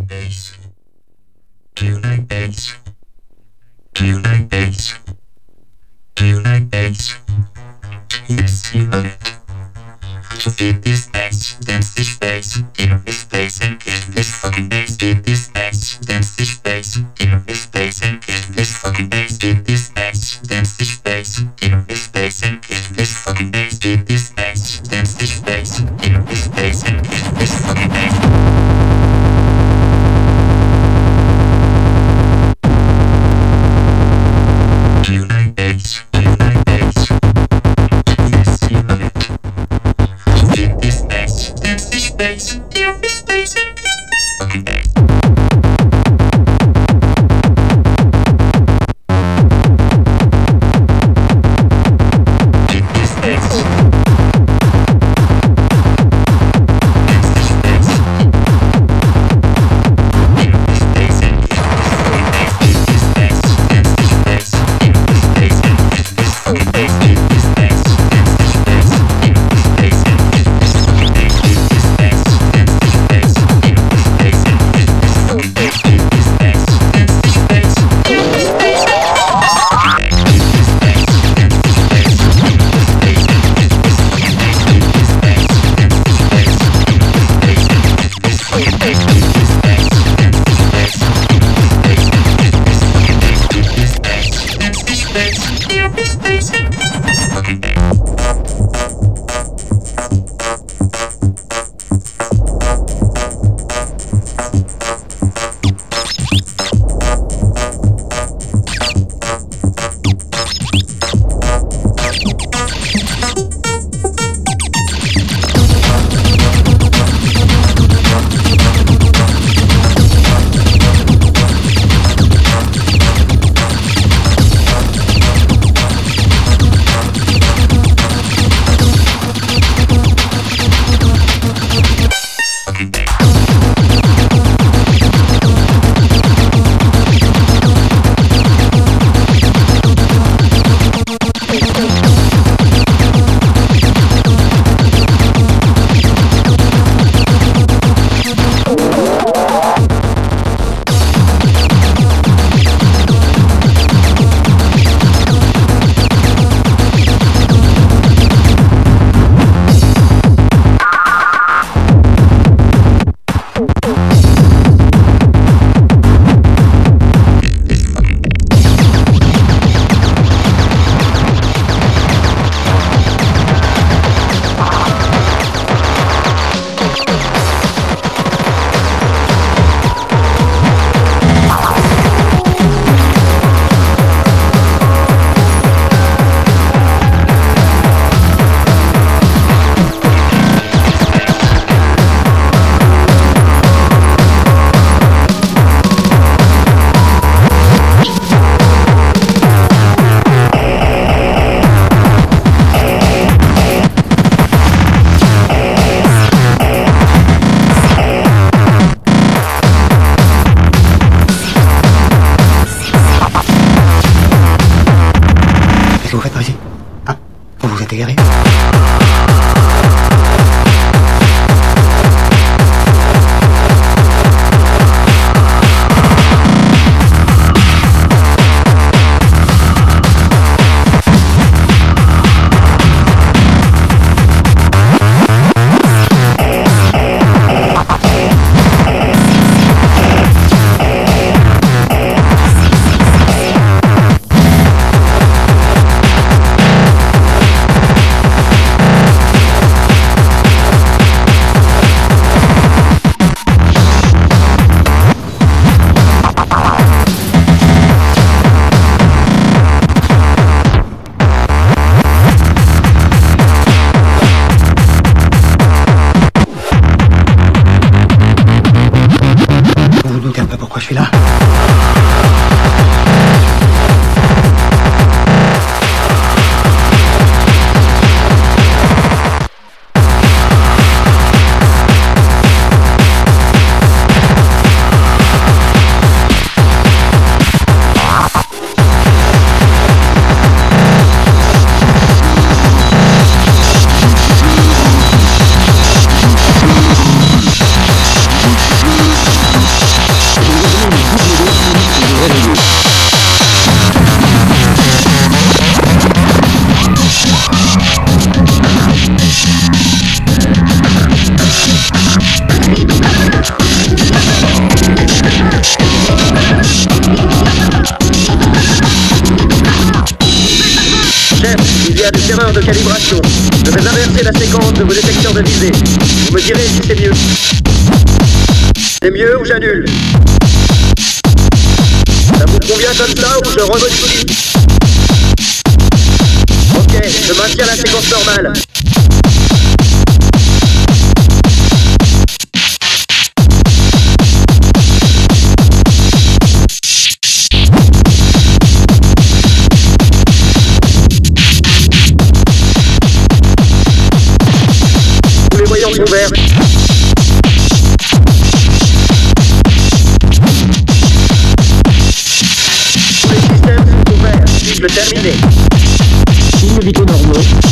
bass? Do you like bass? Do you like bass? Do you like bass? Yes, you love it. To feel this bass, dance this bass, in this bass and get this fucking bass, feel this bass, dance this bass, in this bass and get this fucking bass, feel this bass, dance this bass, in this bass and get this fucking bass, feel this bass, dance this bass, in this bass and get this fucking bass. Do you like bass? Do you like bass? Yes, you love it. Feel this bass, dance this bass, feel this bass and get this fucking bass. Feel this bass. Bass. y a des erreurs de calibration. Je vais inverser la séquence de vos détecteurs de visée. Vous me direz si c'est mieux. C'est mieux ou j'annule? Ça vous convient comme ça ou je remodifie? Ok, je maintiens la séquence normale. Tous les voyants sont verts. Tous les systèmes sont ouverts. Cycle terminé. Signe vitaux normaux.